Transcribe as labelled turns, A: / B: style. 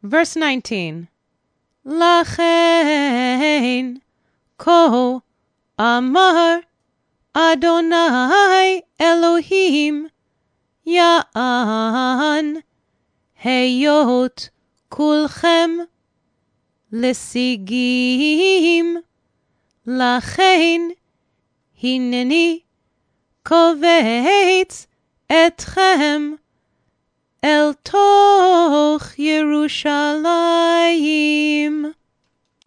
A: Verse 19. Lachen, כה אמר Adonai Elohim, יען היות כולכם לשיגים, לכן הנני קובץ אתכם אל תוך ירושלים.